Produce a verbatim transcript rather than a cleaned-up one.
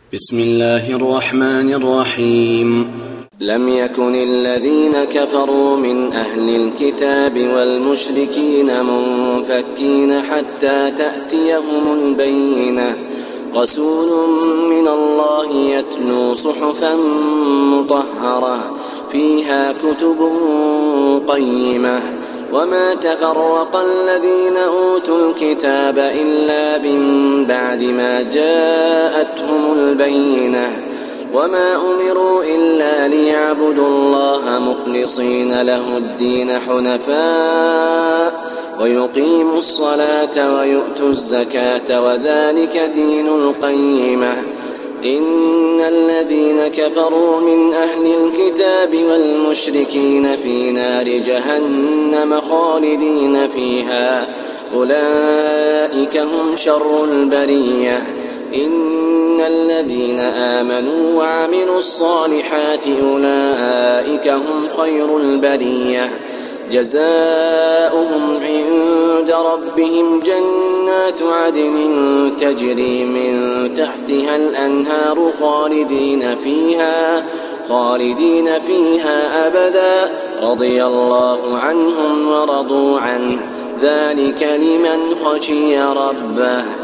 بسم الله الرحمن الرحيم. لم يكن الذين كفروا من أهل الكتاب والمشركين منفكين حتى تأتيهم البينة، رسول من الله يتلو صحفا مطهرة فيها كتب قيمة، وما تفرق الذين أوتوا الكتاب إلا من بعد ما جاءتهم البينة، وما أمروا إلا ليعبدوا الله مخلصين له الدين حنفاء ويقيموا الصلاة ويؤتوا الزكاة وذلك دين القيمة. إن الذين كفروا من أهل الكتاب والمشركين في نار جهنم خالدين فيها، أولئك هم شر البرية. إن الذين آمنوا وعملوا الصالحات أولئك هم خير البرية، جزاؤهم عند ربهم جنات عدن تجري من تحتها الأنهار خالدين فيها خالدين فيها أبدا، رضي الله عنهم ورضوا عنه، ذلك لمن خشي ربه.